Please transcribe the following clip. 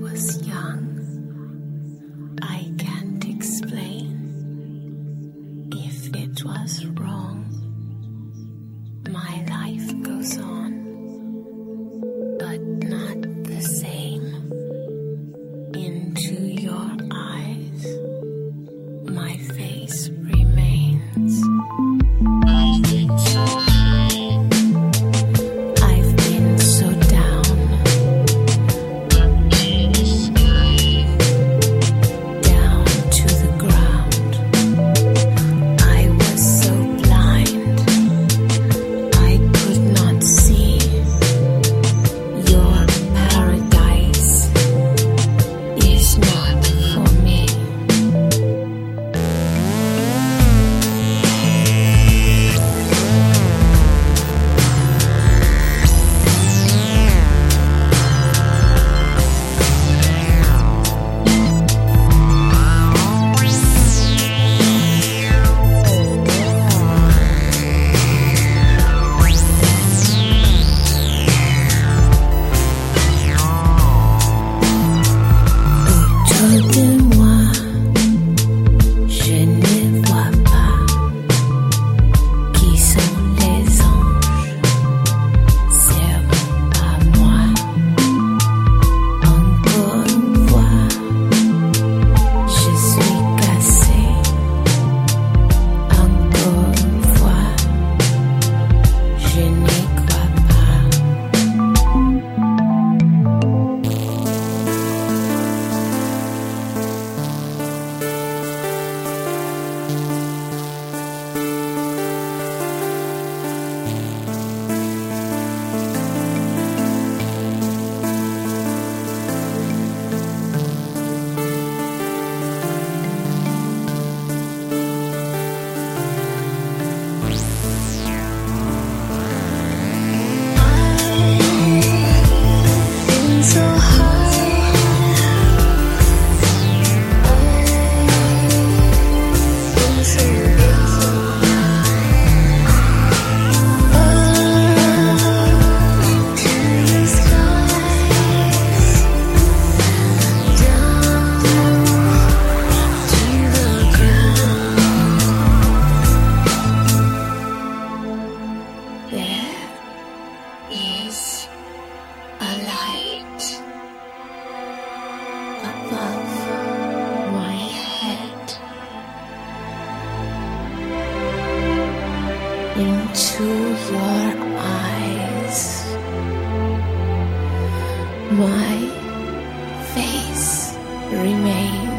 was young, I can't explain if it was wrong. My life goes on, but not the same. Into your eyes, my face remains. I've been so down, down to the ground. I was so blind, I could not see. Your paradise is not for me. Autour de moi, je ne vois pas qui sont les anges. C'est pas moi. Encore une fois, je suis cassée. Encore une fois, je n'y crois pas. So high, so up to the skies, down to the ground. There is a light above my head. Into your eyes, my face remains.